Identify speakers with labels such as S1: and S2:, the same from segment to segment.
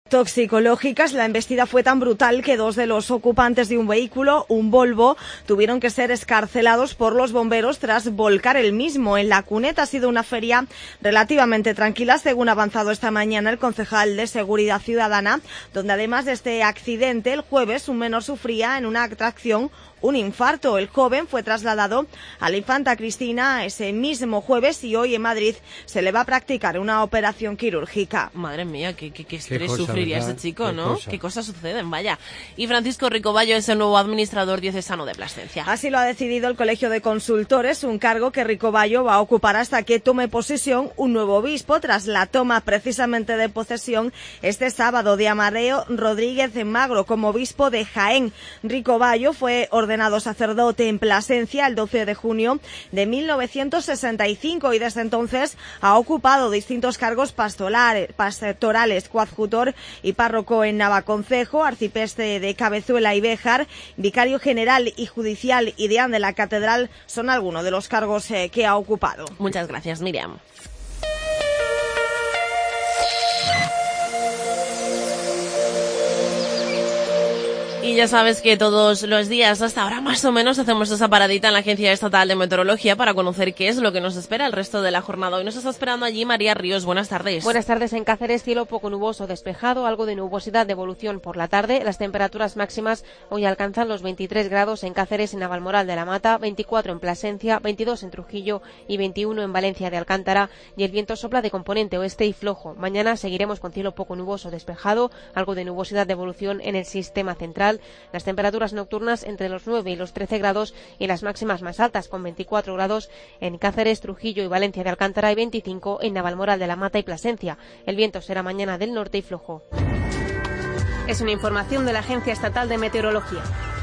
S1: Toxicológicas, la embestida fue tan brutal que 2 de los ocupantes de un vehículo, un Volvo, tuvieron que ser excarcelados por los bomberos tras volcar el mismo. En la cuneta ha sido una feria relativamente tranquila, según ha avanzado esta mañana el concejal de Seguridad Ciudadana, donde además de este accidente, el jueves un menor sufría en una atracción un infarto. El joven fue trasladado a la Infanta Cristina ese mismo jueves y hoy en Madrid se le va a practicar una operación quirúrgica.
S2: Madre mía, qué estrés sufriría ese chico, ¿no? Qué cosas suceden, vaya. Y Francisco Ricoballo es el nuevo administrador diocesano de Plasencia.
S1: Así lo ha decidido el Colegio de Consultores, un cargo que Ricoballo va a ocupar hasta que tome posesión un nuevo obispo, tras la toma precisamente de posesión este sábado de Amadeo Rodríguez Magro como obispo de Jaén. Ricoballo fue ordenado sacerdote en Plasencia el 12 de junio de 1965 y desde entonces ha ocupado distintos cargos pastorales, coadjutor y párroco en Navaconcejo, arcipreste de Cabezuela y Béjar, vicario general y judicial y deán de la catedral son algunos de los cargos que ha ocupado.
S2: Muchas gracias, Miriam. Y ya sabes que todos los días, hasta ahora más o menos, hacemos esa paradita en la Agencia Estatal de Meteorología para conocer qué es lo que nos espera el resto de la jornada. Hoy nos está esperando allí María Ríos. Buenas tardes.
S3: Buenas tardes. En Cáceres, cielo poco nuboso despejado, algo de nubosidad de evolución por la tarde. Las temperaturas máximas hoy alcanzan los 23 grados en Cáceres y Navalmoral de la Mata, 24 en Plasencia, 22 en Trujillo y 21 en Valencia de Alcántara, y el viento sopla de componente oeste y flojo. Mañana seguiremos con cielo poco nuboso despejado, algo de nubosidad de evolución en el sistema central. Las temperaturas nocturnas entre los 9 y los 13 grados y las máximas más altas con 24 grados en Cáceres, Trujillo y Valencia de Alcántara y 25 en Navalmoral de la Mata y Plasencia. El viento será mañana del norte y flojo.
S4: Es una información de la Agencia Estatal de Meteorología.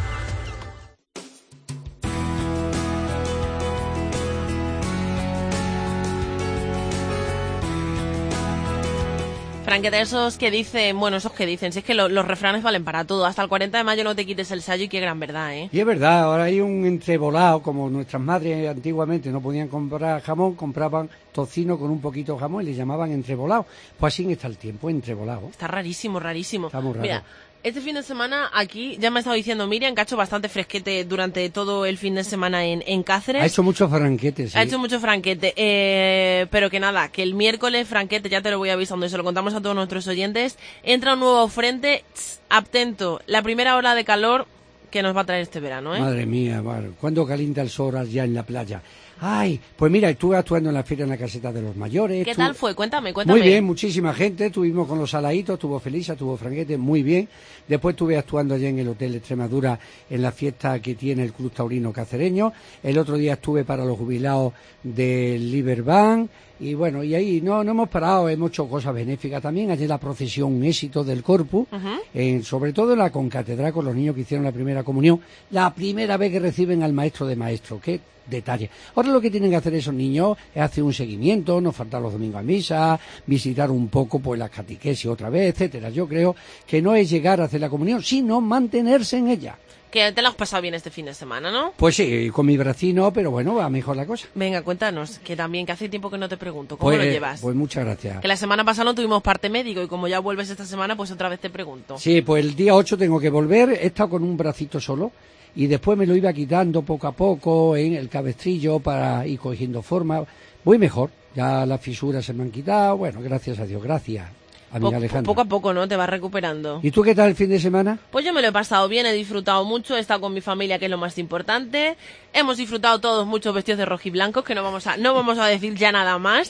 S2: Franquete, esos que dicen, si es que los refranes valen para todo. Hasta el 40 de mayo no te quites el sayo y qué gran verdad, ¿eh?
S5: Y es verdad, ahora hay un entrevolado, como nuestras madres antiguamente no podían comprar jamón, compraban tocino con un poquito de jamón y le llamaban entrevolado. Pues así está el tiempo, entrevolado.
S2: Está rarísimo.
S5: Está muy raro.
S2: Mira, este fin de semana aquí, ya me ha estado diciendo Miriam, que ha hecho bastante fresquete durante todo el fin de semana en Cáceres.
S5: Ha hecho mucho franquete, sí.
S2: Ha hecho mucho franquete, pero que nada, que el miércoles, franquete, ya te lo voy avisando y se lo contamos a todos nuestros oyentes, entra un nuevo frente, atento, la primera ola de calor que nos va a traer este verano, ¿eh?
S5: Madre mía, ¿cuándo calienta el sol allá en la playa? Ay, pues mira, estuve actuando en la feria en la caseta de los mayores.
S2: ¿Qué tal fue? Cuéntame.
S5: Muy bien, muchísima gente, estuvimos con los saladitos, estuvo Felisa, estuvo franquete, muy bien. Después estuve actuando allá en el Hotel Extremadura en la fiesta que tiene el Club Taurino Cacereño. El otro día estuve para los jubilados del Liberbank. Y bueno, y ahí no hemos parado, hemos hecho cosas benéficas también. Ayer la procesión, un éxito del Corpus, sobre todo en la concatedral con los niños que hicieron la primera comunión, la primera vez que reciben al maestro de maestros. Qué detalle. Ahora lo que tienen que hacer esos niños es hacer un seguimiento, no faltar los domingos a misa, visitar un poco pues las catequesis otra vez, etcétera. Yo creo que no es llegar a hacer la comunión, sino mantenerse en ella.
S2: Que te lo has pasado bien este fin de semana, ¿no?
S5: Pues sí, con mi bracino, pero bueno, va mejor la cosa.
S2: Venga, cuéntanos, que también, que hace tiempo que no te pregunto, ¿cómo lo llevas?
S5: Pues muchas gracias.
S2: Que la semana pasada no tuvimos parte médico y como ya vuelves esta semana, pues otra vez te pregunto.
S5: Sí, pues el día 8 tengo que volver, he estado con un bracito solo y después me lo iba quitando poco a poco en el cabestrillo para ir cogiendo forma. Voy mejor, ya las fisuras se me han quitado, bueno, gracias a Dios, gracias.
S2: Poco a poco, ¿no? Te vas recuperando.
S5: ¿Y tú qué tal el fin de semana?
S2: Pues yo me lo he pasado bien, he disfrutado mucho, he estado con mi familia, que es lo más importante. Hemos disfrutado todos muchos vestidos de rojiblancos, que no vamos a decir ya nada más.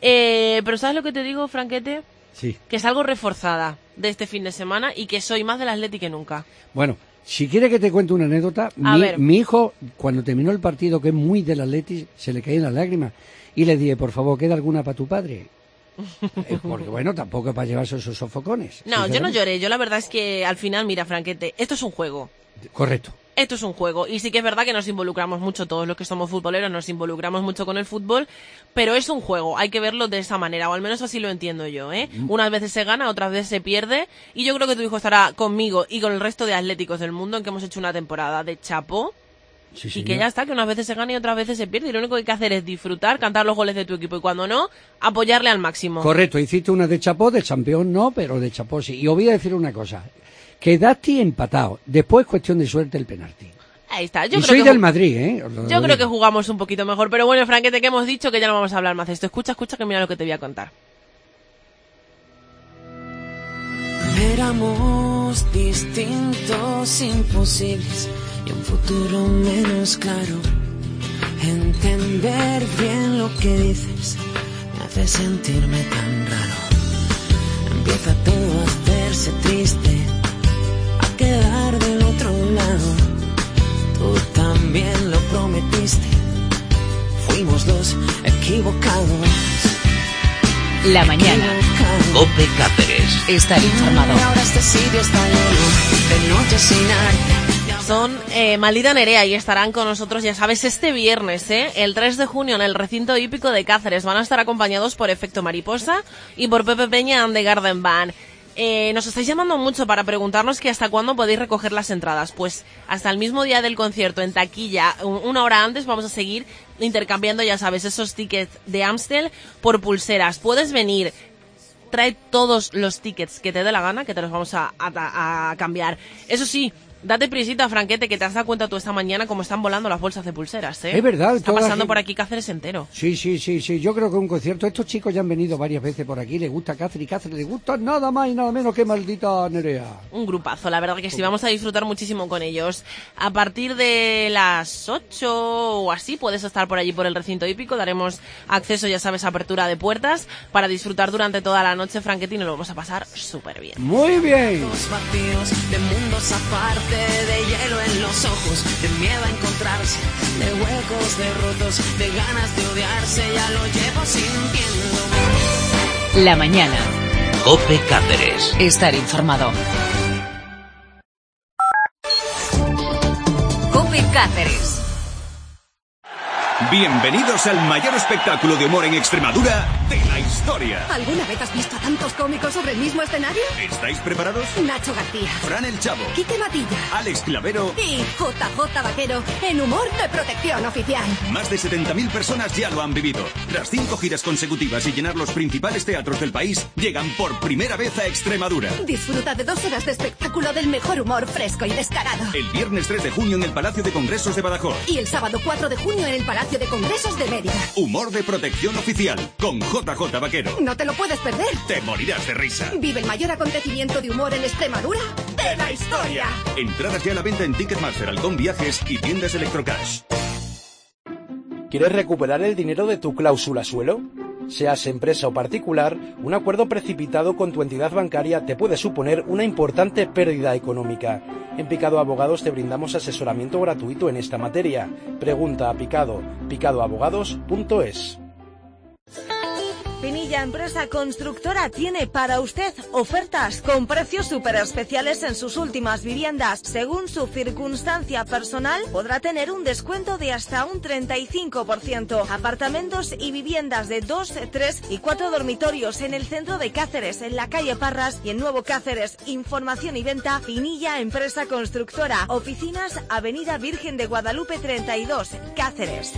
S2: Pero ¿sabes lo que te digo, Franquete?
S5: Sí.
S2: Que salgo reforzada de este fin de semana y que soy más del Atleti que nunca.
S5: Bueno, si quieres que te cuente una anécdota, mi hijo, cuando terminó el partido, que es muy del Atleti, se le caían las lágrimas. Y le dije, por favor, ¿queda alguna para tu padre? Porque bueno, tampoco es para llevarse esos sofocones.
S2: No, yo no lloré. Yo la verdad es que al final, mira, Franquete, esto es un juego.
S5: Correcto.
S2: Esto es un juego. Y sí que es verdad que nos involucramos mucho, todos los que somos futboleros nos involucramos mucho con el fútbol, pero es un juego. Hay que verlo de esa manera, o al menos así lo entiendo yo, ¿eh? Unas veces se gana, otras veces se pierde. Y yo creo que tu hijo estará conmigo y con el resto de atléticos del mundo en que hemos hecho una temporada de chapó.
S5: Sí,
S2: y
S5: señor.
S2: que ya está, que unas veces se gana y otras veces se pierde. Y lo único que hay que hacer es disfrutar, cantar los goles de tu equipo y cuando no, apoyarle al máximo.
S5: Correcto, hiciste una de chapó, de campeón no, pero de chapó sí. Y os voy a decir una cosa, quedaste empatado, después cuestión de suerte el penalti.
S2: Ahí está.
S5: Y soy del Madrid, ¿eh? Os lo
S2: Yo creo
S5: digo.
S2: que jugamos un poquito mejor. Pero bueno, Franquete, que hemos dicho que ya no vamos a hablar más de esto. Escucha, que mira lo que te voy a contar.
S6: Éramos distintos, imposibles y un futuro menos claro. Entender bien lo que dices me hace sentirme tan raro. Empieza todo a hacerse triste, a quedar del otro lado. Tú también lo prometiste, fuimos dos equivocados.
S7: La mañana. COPE Cáceres. Estar informado.
S6: Ahora este sitio está lleno de noches sin arte.
S2: Son Maldita Nerea y estarán con nosotros, ya sabes, este viernes, el 3 de junio en el recinto hípico de Cáceres. Van a estar acompañados por Efecto Mariposa y por Pepe Peña and the Garden Band. Nos estáis llamando mucho para preguntarnos que hasta cuándo podéis recoger las entradas. Pues hasta el mismo día del concierto, en taquilla, una hora antes, vamos a seguir intercambiando, ya sabes, esos tickets de Amstel por pulseras. Puedes venir, trae todos los tickets que te dé la gana, que te los vamos a cambiar. Eso sí, date prisita, Franquete, que te has dado cuenta tú esta mañana cómo están volando las bolsas de pulseras, ¿eh?
S5: Es verdad.
S2: Está pasando por aquí Cáceres entero.
S5: Sí. Yo creo que un concierto. Estos chicos ya han venido varias veces por aquí. Les gusta Cáceres y Cáceres les gusta nada más y nada menos que Maldita Nerea.
S2: Un grupazo, la verdad que sí, vamos a disfrutar muchísimo con ellos. A partir de las 8 o así puedes estar por allí por el recinto hípico. Daremos acceso, ya sabes, a apertura de puertas para disfrutar durante toda la noche, Franquete, y nos lo vamos a pasar súper bien.
S5: Muy bien.
S6: Los vacíos de mundos aparte, de hielo en los ojos, de miedo a encontrarse, de huecos derrotos, de ganas de odiarse, ya lo llevo sintiendo.
S7: La mañana.
S8: COPE Cáceres.
S7: Estar informado. COPE Cáceres.
S9: Bienvenidos al mayor espectáculo de humor en Extremadura de la historia.
S10: ¿Alguna vez has visto a tantos cómicos sobre el mismo escenario?
S9: ¿Estáis preparados?
S10: Nacho García,
S9: Fran el Chavo,
S10: Quique Matilla
S9: Alex Clavero
S10: y JJ Vaquero en Humor de Protección Oficial.
S9: Más de 70.000 personas ya lo han vivido. Tras 5 giras consecutivas y llenar los principales teatros del país, llegan por primera vez a Extremadura.
S10: Disfruta de 2 horas de espectáculo del mejor humor fresco y descarado.
S9: El viernes 3 de junio en el Palacio de Congresos de Badajoz.
S10: Y el sábado 4 de junio en el Palacio de Congresos de Mérida.
S9: Humor de Protección Oficial con JJ Vaquero.
S10: No te lo puedes perder.
S9: Te morirás de risa.
S10: Vive el mayor acontecimiento de humor en Extremadura de la historia.
S9: Entradas ya a la venta en Ticketmaster, Halcón Viajes y tiendas Electrocash.
S11: ¿Quieres recuperar el dinero de tu cláusula suelo? Seas empresa o particular, un acuerdo precipitado con tu entidad bancaria te puede suponer una importante pérdida económica. En Picado Abogados te brindamos asesoramiento gratuito en esta materia. Pregunta a Picado, picadoabogados.es.
S1: Pinilla Empresa Constructora tiene para usted ofertas con precios súper especiales en sus últimas viviendas. Según su circunstancia personal, podrá tener un descuento de hasta un 35%. Apartamentos y viviendas de 2, 3 y 4 dormitorios en el centro de Cáceres, en la calle Parras y en Nuevo Cáceres. Información y venta, Pinilla Empresa Constructora. Oficinas, Avenida Virgen de Guadalupe 32, Cáceres.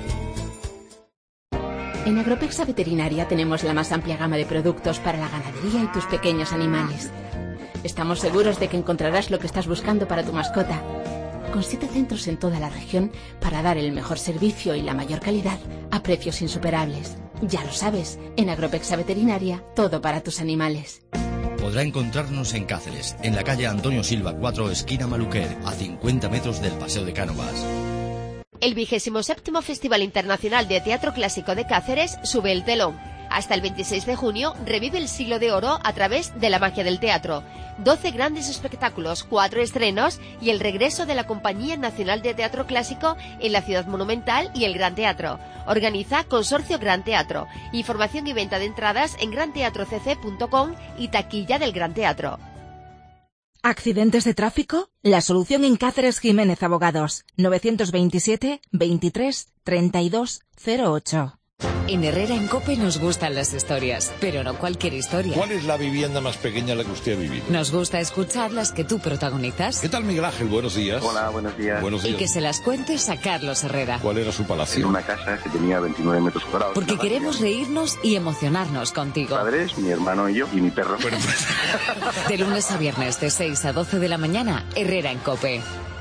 S12: En Agropexa Veterinaria tenemos la más amplia gama de productos para la ganadería y tus pequeños animales. Estamos seguros de que encontrarás lo que estás buscando para tu mascota. Con 7 centros en toda la región para dar el mejor servicio y la mayor calidad a precios insuperables. Ya lo sabes, en Agropexa Veterinaria, todo para tus animales.
S13: Podrá encontrarnos en Cáceres, en la calle Antonio Silva 4, esquina Maluquer, a 50 metros del Paseo de Cánovas.
S14: El 27º Festival Internacional de Teatro Clásico de Cáceres sube el telón. Hasta el 26 de junio revive el siglo de oro a través de la magia del teatro. 12 grandes espectáculos, 4 estrenos y el regreso de la Compañía Nacional de Teatro Clásico en la Ciudad Monumental y el Gran Teatro. Organiza Consorcio Gran Teatro. Información y venta de entradas en granteatrocc.com y taquilla del Gran Teatro.
S15: ¿Accidentes de tráfico? La solución en Cáceres Jiménez Abogados. 927 23 32 08.
S7: En Herrera en COPE nos gustan las historias, pero no cualquier historia.
S16: ¿Cuál es la vivienda más pequeña en la que usted ha vivido?
S7: Nos gusta escuchar las que tú protagonizas.
S16: ¿Qué tal, Miguel Ángel? Buenos días.
S17: Hola, buenos días.
S16: Buenos días.
S7: Y que se las cuentes a Carlos Herrera.
S16: ¿Cuál era su palacio?
S17: En una casa que tenía 29 metros cuadrados.
S7: Porque queremos reírnos y emocionarnos contigo.
S17: Padres, mi hermano y yo, y mi perro.
S7: De lunes a viernes, de 6 a 12 de la mañana, Herrera en COPE.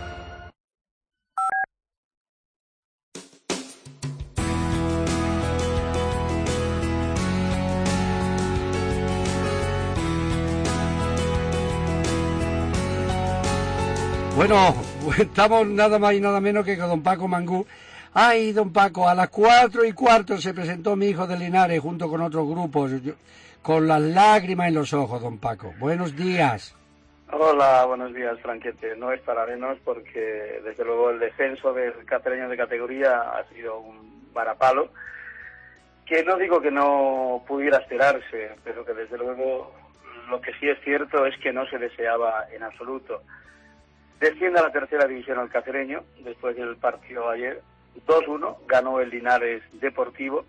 S5: Bueno, estamos nada más y nada menos que con don Paco Mangú. Ay, don Paco, a las 4:15 se presentó mi hijo de Linares junto con otros grupos, con las lágrimas en los ojos, don Paco. Buenos días.
S18: Hola, buenos días, Franquete. No es para menos porque, desde luego, el descenso del cacereño de categoría ha sido un varapalo, que no digo que no pudiera esperarse, pero que, desde luego, lo que sí es cierto es que no se deseaba en absoluto. Desciende a la tercera división el cacereño, después del partido ayer, 2-1, ganó el Linares Deportivo,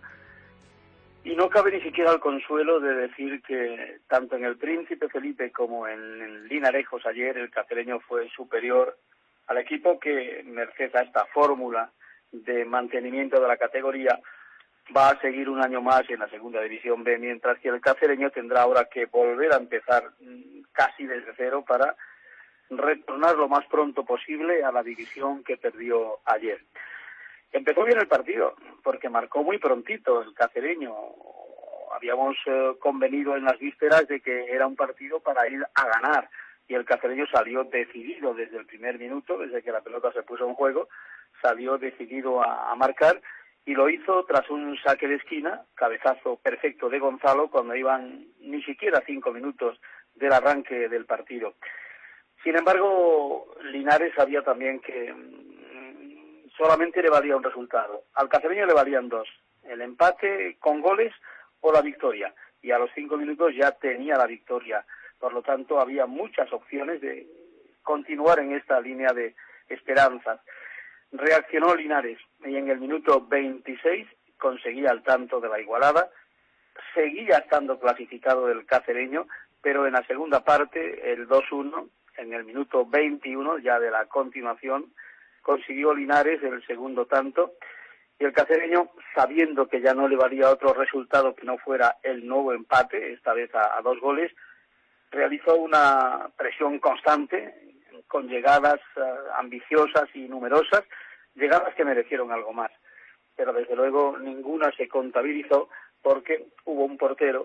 S18: y no cabe ni siquiera el consuelo de decir que tanto en el Príncipe Felipe como en Linarejos ayer el cacereño fue superior al equipo que, merced a esta fórmula de mantenimiento de la categoría, va a seguir un año más en la segunda división B, mientras que el cacereño tendrá ahora que volver a empezar casi desde cero para retornar lo más pronto posible a la división que perdió ayer. Empezó bien el partido, porque marcó muy prontito el cacereño. Habíamos convenido en las vísperas de que era un partido para ir a ganar, y el cacereño salió decidido desde el primer minuto, desde que la pelota se puso en juego, salió decidido a marcar, y lo hizo tras un saque de esquina, cabezazo perfecto de Gonzalo, cuando iban ni siquiera 5 minutos del arranque del partido. Sin embargo, Linares sabía también que solamente le valía un resultado. Al cacereño le valían 2, el empate con goles o la victoria, y a los 5 minutos ya tenía la victoria. Por lo tanto, había muchas opciones de continuar en esta línea de esperanzas. Reaccionó Linares y en el minuto 26 conseguía el tanto de la igualada. Seguía estando clasificado el cacereño, pero en la segunda parte, el 2-1, en el minuto 21, ya de la continuación, consiguió Linares el segundo tanto, y el cacereño, sabiendo que ya no le valía otro resultado que no fuera el nuevo empate, esta vez a 2 goles, realizó una presión constante, con llegadas ambiciosas y numerosas, llegadas que merecieron algo más. Pero desde luego ninguna se contabilizó, porque hubo un portero,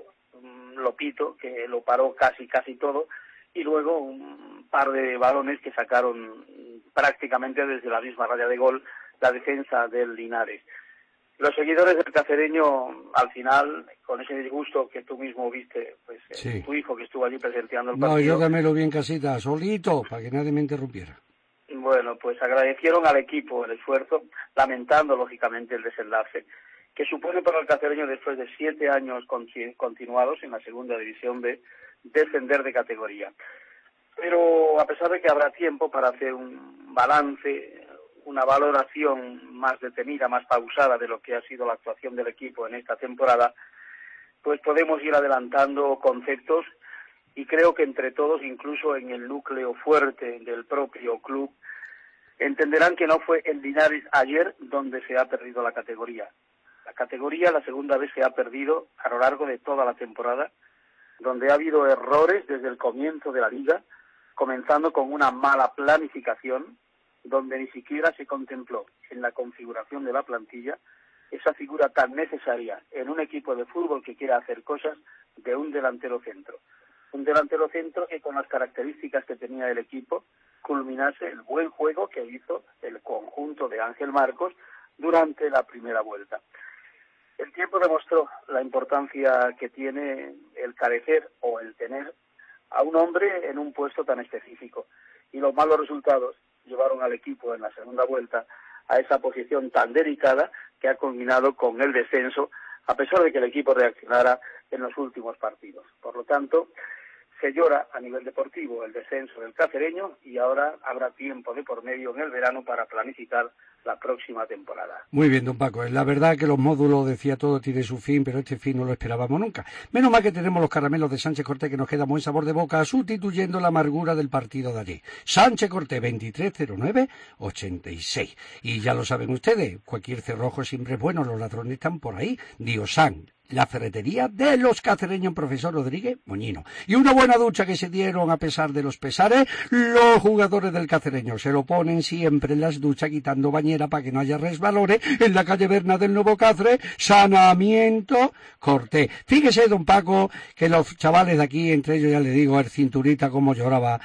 S18: Lopito, que lo paró casi todo, y luego un par de balones que sacaron prácticamente desde la misma raya de gol la defensa del Linares. Los seguidores del cacereño, al final, con ese disgusto que tú mismo viste, pues
S5: sí.
S18: Tu hijo que estuvo allí presenciando el partido.
S5: No, yo también lo vi en casita, solito, para que nadie me interrumpiera.
S18: Bueno, pues agradecieron al equipo el esfuerzo, lamentando lógicamente el desenlace que supone para el cacereño, después de 7 años continuados en la segunda división B, descender de categoría. Pero a pesar de que habrá tiempo para hacer un balance, una valoración más detenida, más pausada de lo que ha sido la actuación del equipo en esta temporada, pues podemos ir adelantando conceptos, y creo que entre todos, incluso en el núcleo fuerte del propio club, entenderán que no fue en Linares ayer donde se ha perdido la categoría. La categoría, la segunda vez, se ha perdido a lo largo de toda la temporada, donde ha habido errores desde el comienzo de la liga, comenzando con una mala planificación, donde ni siquiera se contempló en la configuración de la plantilla esa figura tan necesaria en un equipo de fútbol que quiera hacer cosas, de un delantero centro. Un delantero centro que, con las características que tenía el equipo, culminase el buen juego que hizo el conjunto de Ángel Marcos durante la primera vuelta. El tiempo demostró la importancia que tiene el carecer o el tener a un hombre en un puesto tan específico, y los malos resultados llevaron al equipo en la segunda vuelta a esa posición tan delicada que ha culminado con el descenso, a pesar de que el equipo reaccionara en los últimos partidos. Por lo tanto, se llora a nivel deportivo el descenso del Cacereño y ahora habrá tiempo de por medio en el verano para planificar la próxima temporada.
S5: Muy bien, don Paco. La verdad que los módulos, decía, todo tiene su fin, pero este fin no lo esperábamos nunca. Menos mal que tenemos los caramelos de Sánchez Cortés, que nos queda buen sabor de boca, sustituyendo la amargura del partido de ayer. Sánchez Cortés, 2309-86. Y ya lo saben ustedes, cualquier cerrojo siempre es bueno, los ladrones están por ahí. Diosan, la ferretería de los cacereños, profesor Rodríguez Moñino. Y una buena ducha que se dieron a pesar de los pesares los jugadores del Cacereño. Se lo ponen siempre en las duchas quitando bañera para que no haya resbalones en la calle Berna del Nuevo Cáceres. Saneamiento Cortés. Fíjese, don Paco, que los chavales de aquí, entre ellos ya le digo, el cinturita como lloraba,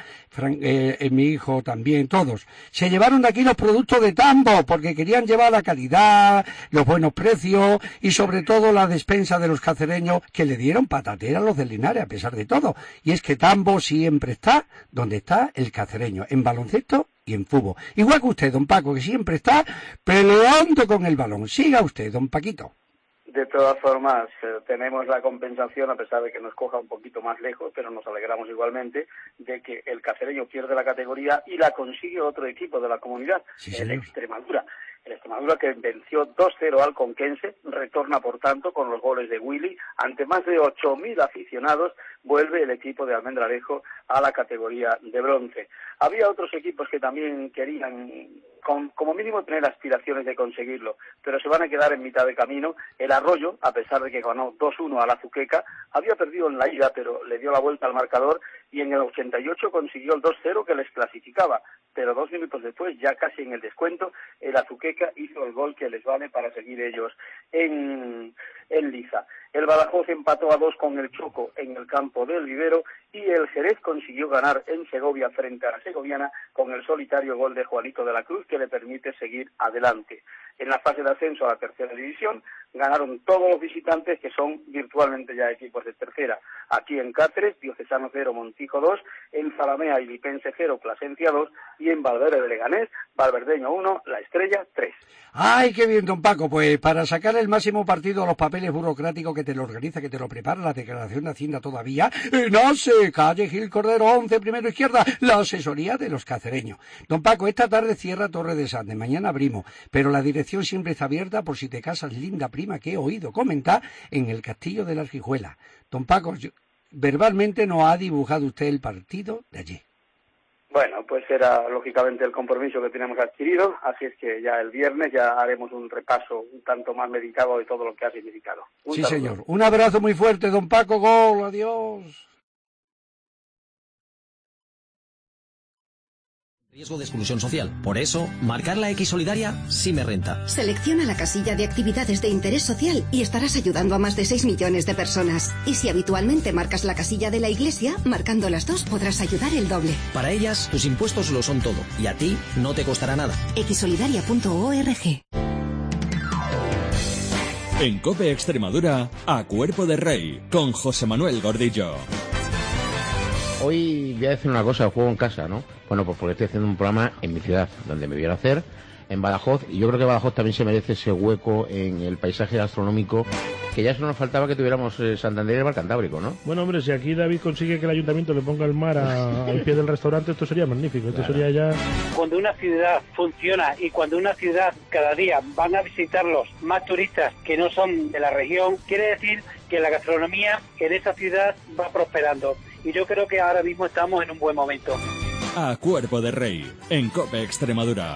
S5: mi hijo también, todos, se llevaron de aquí los productos de Tambo porque querían llevar la calidad, los buenos precios y sobre todo la despensa de los cacereños, que le dieron patatera a los del Linares a pesar de todo. Y es que Tambo siempre está donde está el cacereño, en baloncesto y en fútbol. Igual que usted, don Paco, que siempre está peleando con el balón. Siga usted, don Paquito.
S18: De todas formas, tenemos la compensación, a pesar de que nos coja un poquito más lejos, pero nos alegramos igualmente de que el Cacereño pierde la categoría y la consigue otro equipo de la comunidad,
S5: sí,
S18: el Extremadura. El Extremadura, que venció 2-0 al Conquense, retorna por tanto con los goles de Willy. Ante más de 8.000 aficionados, vuelve el equipo de Almendralejo a la categoría de bronce. Había otros equipos que también querían, como mínimo, tener aspiraciones de conseguirlo, pero se van a quedar en mitad de camino. El Arroyo, a pesar de que ganó 2-1 a la Azuqueca, había perdido en la ida, pero le dio la vuelta al marcador y en el 88 consiguió el 2-0 que les clasificaba. Pero 2 minutos después, ya casi en el descuento, el Azuqueca hizo el gol que les vale para seguir ellos en liza. El Badajoz empató a 2 con el Choco en el campo del Vivero y el Jerez consiguió ganar en Segovia frente a la Segoviana con el solitario gol de Juanito de la Cruz, que le permite seguir adelante. En la fase de ascenso a la tercera división ganaron todos los visitantes, que son virtualmente ya equipos de tercera. Aquí en Cáceres, Diocesano 0, Montijo 2, en Zalamea y Lipense 0, Plasencia 2 y en Valverde de Leganés, Valverdeño 1, La Estrella 3.
S5: ¡Ay, qué bien, don Paco! Pues para sacar el máximo partido a los papeles burocráticos que te lo organiza, que te lo prepara la declaración de Hacienda todavía, no sé, calle Gil Cordero 11, primero izquierda, la asesoría de los cacereños. Don Paco, esta tarde cierra Torre de Sande, mañana abrimos, pero la dirección siempre está abierta por si te casas, linda prima, que he oído comentar en el Castillo de la Argijuela. Don Paco, verbalmente nos ha dibujado usted el partido de allí.
S18: Bueno, pues era lógicamente el compromiso que tenemos adquirido, así es que ya el viernes ya haremos un repaso un tanto más meditado de todo lo que ha significado.
S5: Sí, señor. Un abrazo muy fuerte, don Paco. Gol, adiós.
S19: Riesgo de exclusión social. Por eso, marcar la X solidaria sí me renta.
S20: Selecciona la casilla de actividades de interés social y estarás ayudando a más de 6 millones de personas. Y si habitualmente marcas la casilla de la Iglesia, marcando las dos podrás ayudar el doble.
S19: Para ellas, tus impuestos lo son todo. Y a ti no te costará nada.
S20: xsolidaria.org.
S21: En COPE Extremadura, A Cuerpo de Rey, con José Manuel Gordillo.
S22: Hoy voy a decir una cosa, juego en casa, ¿no? Bueno, pues porque estoy haciendo un programa en mi ciudad, donde me voy a hacer, en Badajoz, y yo creo que Badajoz también se merece ese hueco en el paisaje gastronómico, que ya solo nos faltaba que tuviéramos Santander y el Mar Cantábrico, ¿no?
S23: Bueno, hombre, si aquí David consigue que el ayuntamiento le ponga el mar al pie del restaurante, esto sería magnífico, esto sería ya...
S24: Cuando una ciudad funciona y cuando una ciudad cada día van a visitarlos más turistas que no son de la región, quiere decir que la gastronomía en esa ciudad va prosperando. Y yo creo que ahora mismo estamos en un buen momento.
S21: A Cuerpo de Rey, en COPE Extremadura.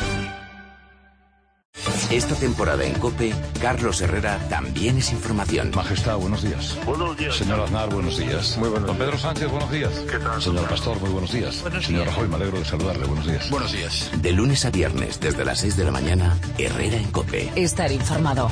S8: Esta temporada en COPE, Carlos Herrera también es información.
S16: Majestad, buenos días.
S17: Buenos días.
S16: Señor Aznar, buenos días.
S17: Muy buenos
S16: Don
S17: días.
S16: Pedro Sánchez, buenos días.
S17: ¿Qué tal?
S16: Señor Pastor, muy buenos días.
S17: Buenos
S16: Señor
S17: días.
S16: Rajoy, me alegro de saludarle, buenos días.
S8: Buenos días. De lunes a viernes, desde las 6 de la mañana, Herrera en COPE.
S7: Estar informado.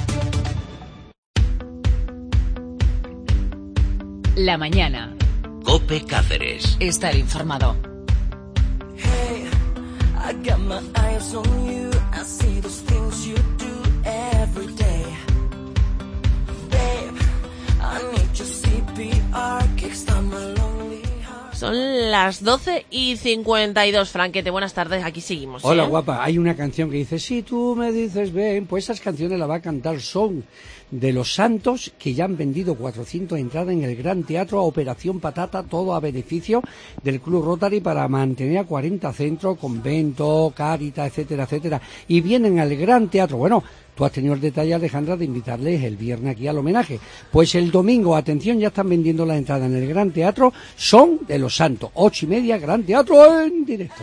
S7: La mañana.
S8: COPE Cáceres.
S7: Estar informado.
S6: Hey, I got my eyes on you. I see those things you do every day. Babe, I need your CPR, kickstart my lonely heart.
S2: Son las 12:52, Franquete. Buenas tardes, aquí seguimos.
S5: Hola, guapa. Hay una canción que dice, si tú me dices ven, pues esas canciones la va a cantar Son, de los Santos, que ya han vendido 400 entradas en el Gran Teatro a Operación Patata, todo a beneficio del Club Rotary para mantener a 40 centros, conventos, Cáritas, etcétera, etcétera. Y vienen al Gran Teatro. Bueno, tú has tenido el detalle, Alejandra, de invitarles el viernes aquí al homenaje. Pues el domingo, atención, ya están vendiendo las entradas en el Gran Teatro, son de los Santos, 8:30, Gran Teatro en directo.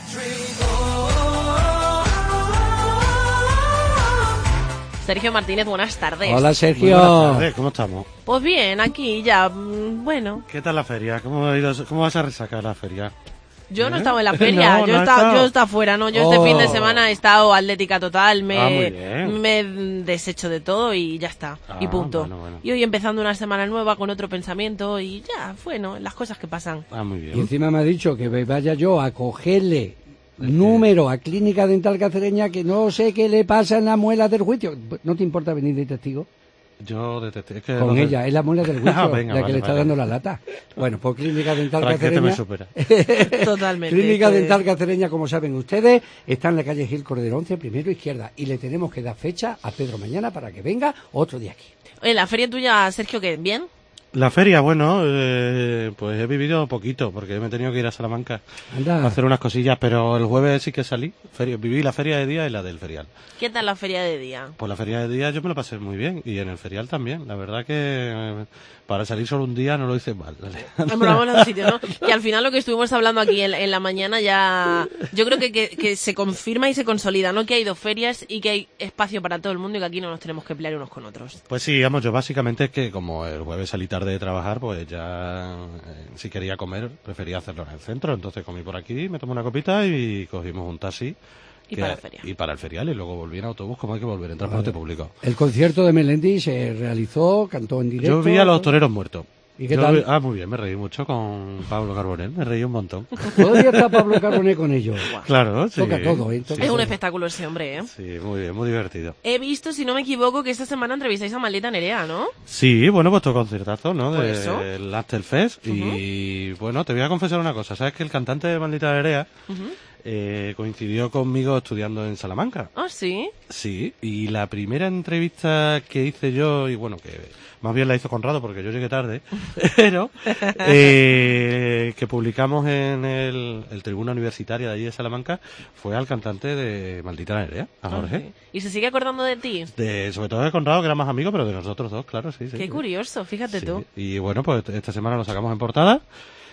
S2: Sergio Martínez, buenas tardes.
S5: Hola, Sergio.
S3: Buenas tardes, ¿cómo estamos?
S2: Pues bien, aquí ya, bueno.
S3: ¿Qué tal la feria? ¿Cómo vas a resacar la feria?
S2: Yo no he estado en la feria, yo he estado fuera, ¿no? Yo este fin de semana he estado atlética total, me he deshecho de todo y ya está, y punto. Bueno. Y hoy empezando una semana nueva con otro pensamiento y ya, bueno, las cosas que pasan.
S3: Muy bien.
S5: Y encima me ha dicho que vaya yo a cogerle número a Clínica Dental Cacereña, que no sé qué le pasa en la muela del juicio. ¿No te importa venir de testigo?
S3: Yo detesté. Es que
S5: con ella, es la muela del juicio,
S3: venga,
S5: la que le está dando la lata. Bueno, pues Clínica Dental Cacereña.
S3: Me supera.
S2: Totalmente.
S5: Clínica Dental Cacereña, como saben ustedes, está en la calle Gil Cordero 11, primero izquierda. Y le tenemos que dar fecha a Pedro mañana para que venga otro día aquí.
S2: Oye, ¿la feria tuya, Sergio, qué? ¿Bien?
S3: La feria, bueno, pues he vivido poquito, porque me he tenido que ir a Salamanca a hacer unas cosillas, pero el jueves sí que salí. Viví la feria de día y la del ferial.
S2: ¿Qué tal la feria de día?
S3: Pues la feria de día yo me lo pasé muy bien, y en el ferial también. La verdad que para salir solo un día no lo hice mal.
S2: Vamos a los sitios, ¿no? Que al final lo que estuvimos hablando aquí en la mañana ya... Yo creo que se confirma y se consolida, ¿no? Que hay dos ferias y que hay espacio para todo el mundo y que aquí no nos tenemos que pelear unos con otros.
S3: Pues sí, vamos, yo básicamente es que como el jueves salí tarde de trabajar, pues ya si quería comer prefería hacerlo en el centro. Entonces comí por aquí, me tomé una copita y cogimos un taxi.
S2: Y para la feria.
S3: Y para el ferial, y luego volví en autobús, como hay que volver en transporte público.
S5: El concierto de Melendi se realizó, cantó en directo.
S3: Yo vi a los toreros muertos.
S5: ¿Y qué tal?
S3: Muy bien, me reí mucho con Pablo Carbonell, me reí un montón.
S5: Todavía está Pablo Carbonell con ellos.
S3: Claro, sí.
S5: Toca todo, ¿eh?
S2: Es un espectáculo ese hombre, ¿eh?
S3: Sí, muy bien, muy divertido.
S2: He visto, si no me equivoco, que esta semana entrevistáis a Maldita Nerea, ¿no?
S3: Sí, bueno, pues todo conciertazo, ¿no?
S2: Del
S3: Afterfest. Y bueno, te voy a confesar una cosa, ¿sabes que el cantante de Maldita Nerea coincidió conmigo estudiando en Salamanca?
S2: ¿Ah, sí?
S3: Sí, y la primera entrevista que hice yo, y bueno, que más bien la hizo Conrado porque yo llegué tarde, pero que publicamos en el Tribuna Universitaria de allí de Salamanca, fue al cantante de Maldita Nerea, a Jorge.
S2: Sí. ¿Y se sigue acordando de ti?
S3: Sobre todo de Conrado, que era más amigo, pero de nosotros dos, claro, sí.
S2: Qué curioso, fíjate tú.
S3: Y bueno, pues esta semana lo sacamos en portada.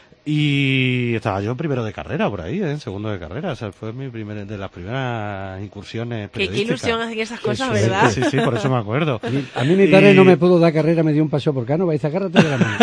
S3: Y estaba yo en primero de carrera por ahí, en segundo de carrera. O sea, fue de las primeras incursiones periodísticas.
S2: Qué ilusión hacer esas cosas, ¿verdad?
S3: Sí, por eso me acuerdo.
S5: A mí mi padre no me pudo dar carrera, me dio un paseo por Cánovas y dice, agárrate de la mano.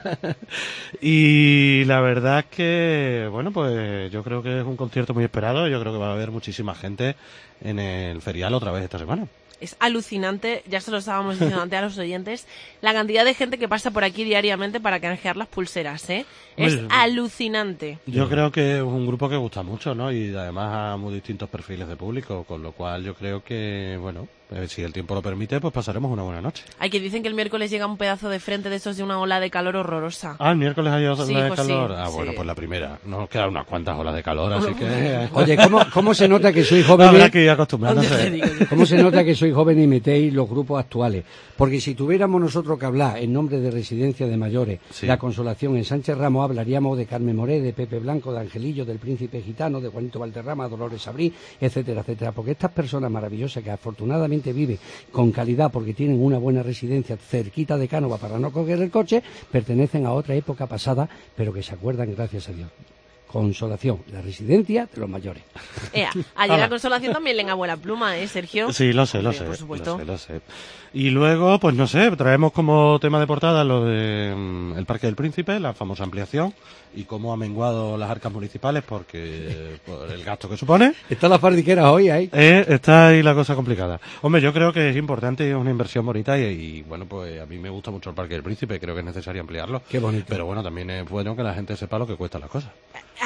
S3: Y la verdad es que, bueno, pues yo creo que es un concierto muy esperado. Yo creo que va a haber muchísima gente en el ferial otra vez esta semana.
S2: Es alucinante, ya se lo estábamos diciendo antes a los oyentes, la cantidad de gente que pasa por aquí diariamente para canjear las pulseras, ¿eh? Es alucinante.
S3: Yo creo que es un grupo que gusta mucho, ¿no? Y además a muy distintos perfiles de público, con lo cual yo creo que, bueno, si el tiempo lo permite, pues pasaremos una buena noche.
S2: Hay que dicen que el miércoles llega un pedazo de frente de esos de una ola de calor horrorosa.
S3: Ah, el miércoles hay ola de
S2: pues
S3: calor.
S2: Sí,
S3: bueno, pues la primera. Nos quedan unas cuantas olas de calor, así que...
S5: Oye, ¿cómo se nota que soy joven?
S3: Habrá que ir acostumbrándose.
S5: ¿Cómo se nota que soy joven y metéis los grupos actuales? Porque si tuviéramos nosotros que hablar en nombre de Residencia de Mayores, La Consolación en Sánchez Ramos, hablaríamos de Carmen Moré, de Pepe Blanco, de Angelillo, del Príncipe Gitano, de Juanito Valderrama, Dolores Sabrí, etcétera, etcétera. Porque estas personas maravillosas que afortunadamente viven con calidad porque tienen una buena residencia cerquita de Cánovas para no coger el coche, pertenecen a otra época pasada, pero que se acuerdan, gracias a Dios. Consolación, la residencia de los mayores.
S2: Ayer la Consolación también le buena pluma, ¿eh, Sergio?
S3: Sí, lo sé.
S2: Por supuesto.
S3: Lo sé. Y luego, pues no sé, traemos como tema de portada lo de el Parque del Príncipe, la famosa ampliación, y cómo ha menguado las arcas municipales por el gasto que supone.
S5: Está la fardiquera hoy ahí.
S3: Está ahí la cosa complicada. Hombre, yo creo que es importante y es una inversión bonita y bueno, pues a mí me gusta mucho el Parque del Príncipe, creo que es necesario ampliarlo.
S5: Qué bonito.
S3: Pero bueno, también es bueno que la gente sepa lo que cuestan las cosas.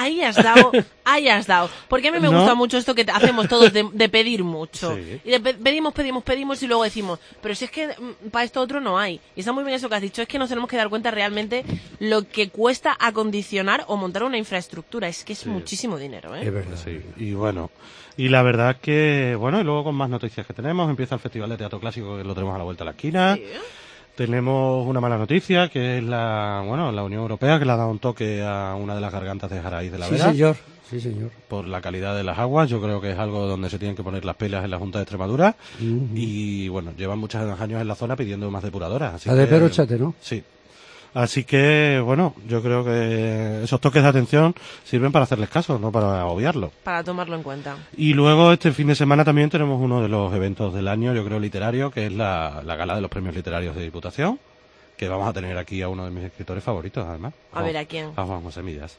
S2: Ahí has dado. Porque a mí me gusta mucho esto que hacemos todos de pedir mucho.
S3: Sí.
S2: Y de pedimos y luego decimos, pero si es que para esto otro no hay. Y está muy bien eso que has dicho, es que nos tenemos que dar cuenta realmente lo que cuesta acondicionar o montar una infraestructura. Es que es muchísimo dinero, ¿eh?
S3: Es verdad. Sí. Y bueno, y la verdad que, bueno, y luego con más noticias que tenemos, empieza el Festival de Teatro Clásico, que lo tenemos a la vuelta de la esquina. Sí. Tenemos una mala noticia, que es la Unión Europea, que le ha dado un toque a una de las gargantas de Jaraíz de la Vera.
S5: Sí, señor.
S3: Por la calidad de las aguas, yo creo que es algo donde se tienen que poner las pilas en la Junta de Extremadura. Y bueno, llevan muchos años en la zona pidiendo más depuradoras. Así
S5: la de Pedro Chate, ¿no?
S3: Sí. Así que, bueno, yo creo que esos toques de atención sirven para hacerles caso, no para obviarlo.
S2: Para tomarlo en cuenta.
S3: Y luego este fin de semana también tenemos uno de los eventos del año, yo creo, literario, que es la gala de los premios literarios de Diputación, que vamos a tener aquí a uno de mis escritores favoritos, además.
S2: A ver, ¿a quién?
S3: A Juan José Millas.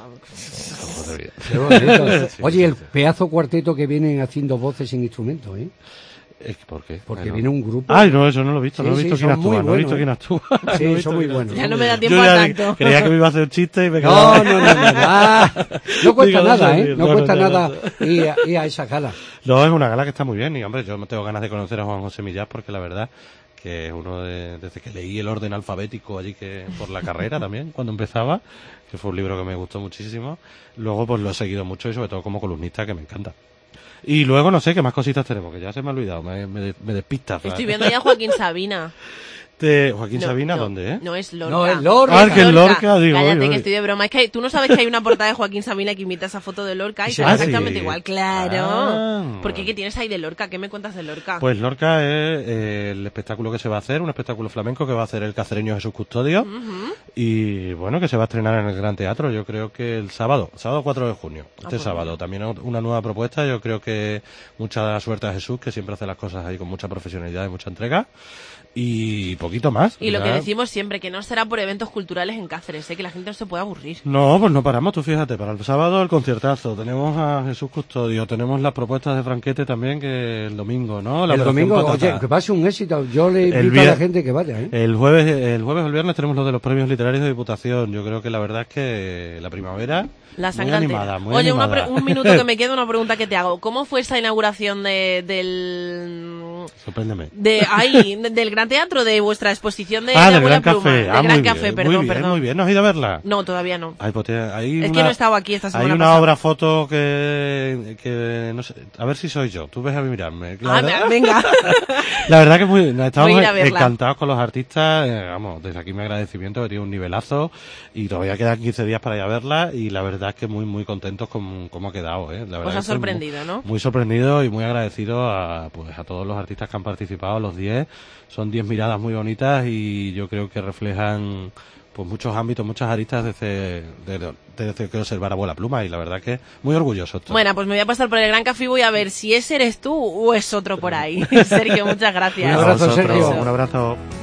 S5: Qué bonito. Oye, el pedazo cuarteto que vienen haciendo voces sin instrumentos, ¿eh?
S3: ¿Por qué?
S5: Porque viene un grupo.
S3: Ay, no, eso no lo he visto. No he visto quién actúa. No he visto quién actúa.
S5: Sí, son muy buenos.
S2: Ya no me da tiempo a tanto.
S3: Creía que me iba a hacer un chiste y me quedaba...
S5: No cuesta nada, ¿eh? No cuesta nada ir a esa gala.
S3: No, es una gala que está muy bien. Y, hombre, yo no tengo ganas de conocer a Juan José Millás porque la verdad que es uno desde que leí el orden alfabético allí que por la carrera también, cuando empezaba, que fue un libro que me gustó muchísimo. Luego, pues lo he seguido mucho y sobre todo como columnista, que me encanta. Y luego no sé qué más cositas tenemos, que ya se me ha olvidado, me despista.
S2: Estoy viendo ya a Joaquín Sabina.
S3: ¿Joaquín Sabina dónde, eh?
S2: No, es Lorca.
S5: No, es Lorca.
S3: Ah, que es Lorca, digo.
S2: Cállate, que estoy de broma. Es que tú no sabes que hay una portada de Joaquín Sabina que imita esa foto de Lorca y será exactamente igual. Claro. ¿Por qué? ¿Qué tienes ahí de Lorca? ¿Qué me cuentas de Lorca?
S3: Pues Lorca es el espectáculo que se va a hacer, un espectáculo flamenco que va a hacer el cacereño Jesús Custodio. Y bueno, que se va a estrenar en el Gran Teatro, yo creo que el sábado 4 de junio. Sábado. También una nueva propuesta, yo creo que mucha suerte a Jesús, que siempre hace las cosas ahí con mucha profesionalidad y mucha entrega. Y poquito más.
S2: Y lo que decimos siempre, que no será por eventos culturales en Cáceres, que la gente no se puede aburrir.
S3: No, pues no paramos, tú fíjate, para el sábado el conciertazo, tenemos a Jesús Custodio, tenemos las propuestas de Franquete también, que el domingo, ¿no?
S5: El domingo, oye, que pase un éxito, yo le invito a la gente que vaya, ¿eh?
S3: El jueves o el viernes tenemos lo de los premios literarios de Diputación, yo creo que la verdad es que la primavera...
S2: La sangrante.
S3: Muy animada, muy
S2: Oye,
S3: animada.
S2: Un minuto que me queda, una pregunta que te hago. ¿Cómo fue esa inauguración del...
S3: Sorpréndeme.
S2: Del Gran Teatro, de vuestra exposición de
S3: del
S2: Abuela
S3: Gran
S2: Pluma?
S3: Café.
S2: Del Gran Café, perdón.
S3: Muy bien, ¿no has ido a verla?
S2: No, todavía no.
S3: Ay, pues
S2: es que no he estado aquí esta semana
S3: Hay una
S2: pasada.
S3: obra foto que no sé, a ver si soy yo, tú ves a mirarme.
S2: Venga.
S3: La verdad que estamos
S2: encantados
S3: con los artistas, vamos, desde aquí mi agradecimiento, que tiene un nivelazo y todavía quedan 15 días para ir a verla y la verdad es que muy contentos con cómo ha quedado, La verdad
S2: Os ha sorprendido, ¿no?
S3: Muy sorprendido y muy agradecido a todos los artistas que han participado, los 10. Son 10 miradas muy bonitas y yo creo que reflejan pues muchos ámbitos, muchas aristas desde que observar Abuela Pluma y la verdad que muy orgulloso estoy.
S2: Bueno, pues me voy a pasar por el Gran Café y voy a ver si ese eres tú o es otro por ahí. Sergio, muchas gracias.
S5: Un abrazo, Sergio.
S3: Un abrazo.